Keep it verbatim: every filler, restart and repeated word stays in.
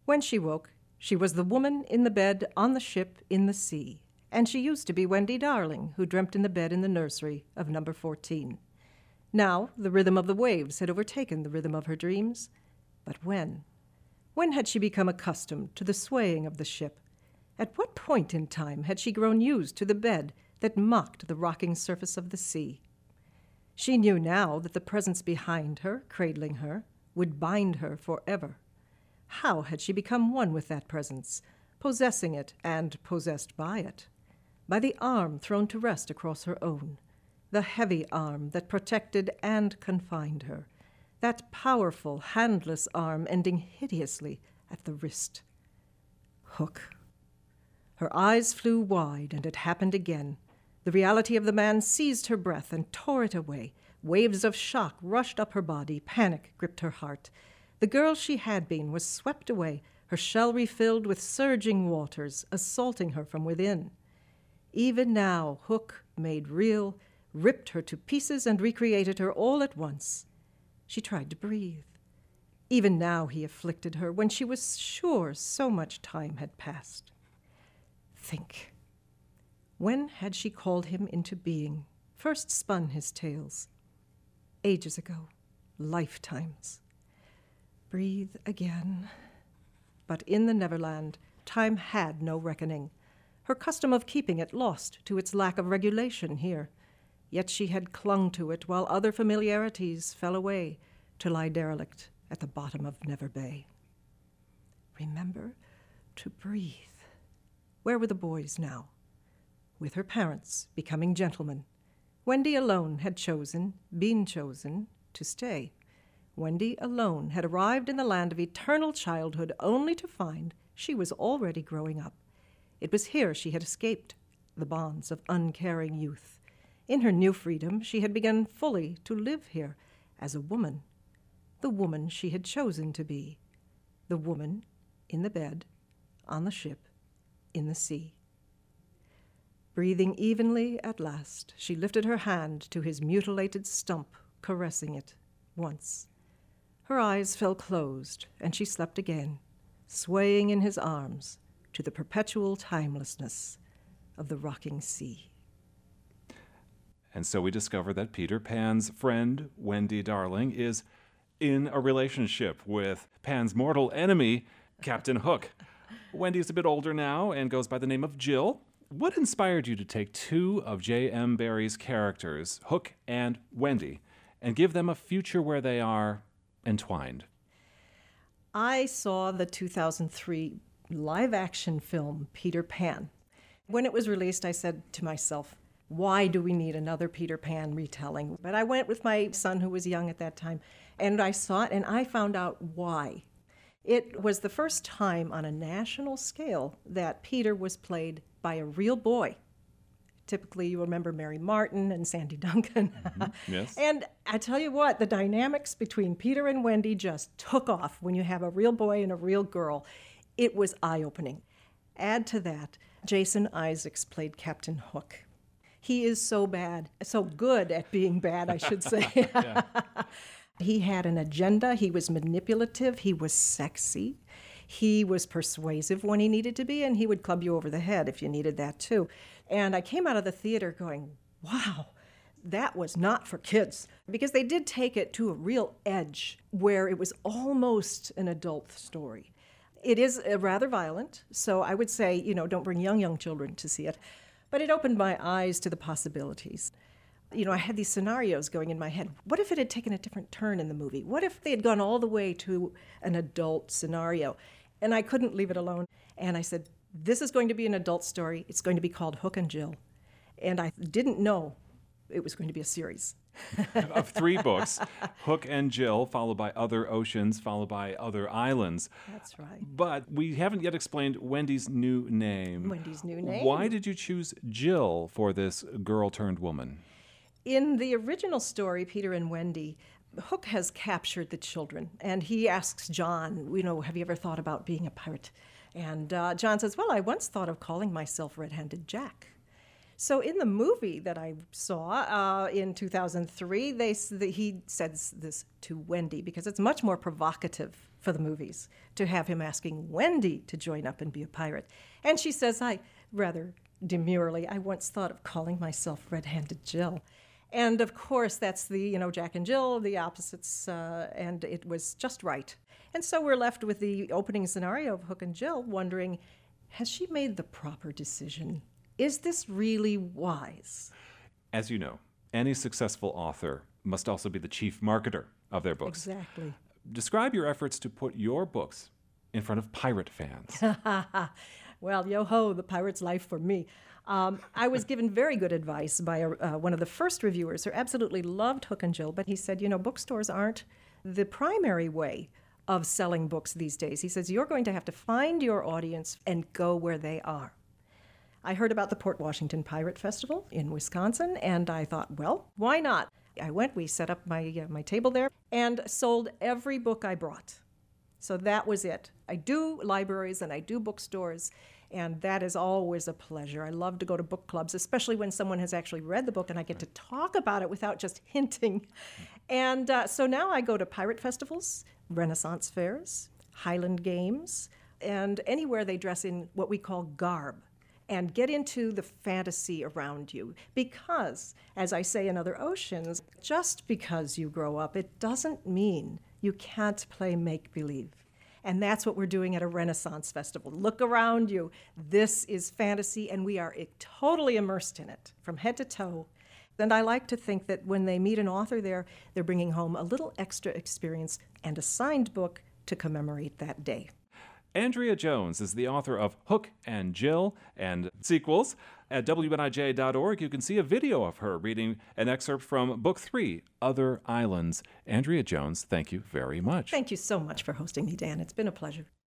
When she woke, she was the woman in the bed on the ship in the sea, and she used to be Wendy Darling, who dreamt in the bed in the nursery of number fourteen. Now the rhythm of the waves had overtaken the rhythm of her dreams. But when? When had she become accustomed to the swaying of the ship? At what point in time had she grown used to the bed that mocked the rocking surface of the sea? She knew now that the presence behind her, cradling her, would bind her forever. How had she become one with that presence, possessing it and possessed by it? By the arm thrown to rest across her own, the heavy arm that protected and confined her, that powerful, handless arm ending hideously at the wrist. Hook. Her eyes flew wide, and it happened again. The reality of the man seized her breath and tore it away. Waves of shock rushed up her body. Panic gripped her heart. The girl she had been was swept away, her shell refilled with surging waters, assaulting her from within. Even now, Hook, made real, ripped her to pieces and recreated her all at once. She tried to breathe. Even now he afflicted her, when she was sure so much time had passed. Think. When had she called him into being, first spun his tales? Ages ago, lifetimes. Breathe again. But in the Neverland, time had no reckoning. Her custom of keeping it lost to its lack of regulation here. Yet she had clung to it while other familiarities fell away to lie derelict at the bottom of Never Bay. Remember to breathe. Where were the boys now? With her parents, becoming gentlemen. Wendy alone had chosen, been chosen, to stay. Wendy alone had arrived in the land of eternal childhood only to find she was already growing up. It was here she had escaped the bonds of uncaring youth. In her new freedom, she had begun fully to live here as a woman, the woman she had chosen to be, the woman in the bed, on the ship, in the sea. Breathing evenly at last, she lifted her hand to his mutilated stump, caressing it once. Her eyes fell closed, and she slept again, swaying in his arms to the perpetual timelessness of the rocking sea. And so we discover that Peter Pan's friend, Wendy Darling, is in a relationship with Pan's mortal enemy, Captain Hook. Wendy's a bit older now and goes by the name of Jill. What inspired you to take two of J M. Barrie's characters, Hook and Wendy, and give them a future where they are entwined? I saw the two thousand three live-action film, Peter Pan. When it was released, I said to myself, why do we need another Peter Pan retelling? But I went with my son, who was young at that time, and I saw it, and I found out why. It was the first time on a national scale that Peter was played by a real boy. Typically, you remember Mary Martin and Sandy Duncan. Mm-hmm. Yes. And I tell you what, the dynamics between Peter and Wendy just took off when you have a real boy and a real girl. It was eye-opening. Add to that, Jason Isaacs played Captain Hook. He is so bad, so good at being bad, I should say. He had an agenda. He was manipulative. He was sexy. He was persuasive when he needed to be, and he would club you over the head if you needed that too. And I came out of the theater going, wow, that was not for kids, because they did take it to a real edge where it was almost an adult story. It is uh, rather violent, so I would say, you know, don't bring young, young children to see it. But it opened my eyes to the possibilities. You know, I had these scenarios going in my head. What if it had taken a different turn in the movie? What if they had gone all the way to an adult scenario? And I couldn't leave it alone. And I said, this is going to be an adult story. It's going to be called Hook and Jill. And I didn't know it was going to be a series. Of three books, Hook and Jill, followed by Other Oceans, followed by Other Islands. That's right. But we haven't yet explained Wendy's new name. Wendy's new name. Why did you choose Jill for this girl-turned-woman? In the original story, Peter and Wendy, Hook has captured the children, and he asks John, you know, have you ever thought about being a pirate? And uh, John says, well, I once thought of calling myself Red-Handed Jack. So in the movie that I saw uh, in two thousand three, they, the, he says this to Wendy because it's much more provocative for the movies, to have him asking Wendy to join up and be a pirate. And she says, I rather demurely, I once thought of calling myself Red-Handed Jill. And of course, that's the, you know, Jack and Jill, the opposites, uh, and it was just right. And so we're left with the opening scenario of Hook and Jill, wondering, has she made the proper decision? Is this really wise? As you know, any successful author must also be the chief marketer of their books. Exactly. Describe your efforts to put your books in front of pirate fans. Well, yo-ho, the pirate's life for me. Um, I was given very good advice by a, uh, one of the first reviewers who absolutely loved Hook and Jill, but he said, you know, bookstores aren't the primary way of selling books these days. He says, you're going to have to find your audience and go where they are. I heard about the Port Washington Pirate Festival in Wisconsin, and I thought, well, why not? I went, we set up my, uh, my table there, and sold every book I brought. So that was it. I do libraries and I do bookstores, and that is always a pleasure. I love to go to book clubs, especially when someone has actually read the book and I get to talk about it without just hinting. And uh, so now I go to pirate festivals, Renaissance fairs, Highland Games, and anywhere they dress in what we call garb, and get into the fantasy around you. Because, as I say in Other Oceans, just because you grow up, it doesn't mean you can't play make-believe. And that's what we're doing at a Renaissance festival. Look around you. This is fantasy, and we are totally immersed in it from head to toe. And I like to think that when they meet an author there, they're bringing home a little extra experience and a signed book to commemorate that day. Andrea Jones is the author of Hook and Jill and sequels. At W N I J dot org, you can see a video of her reading an excerpt from Book Three, Other Islands. Andrea Jones, thank you very much. Thank you so much for hosting me, Dan. It's been a pleasure.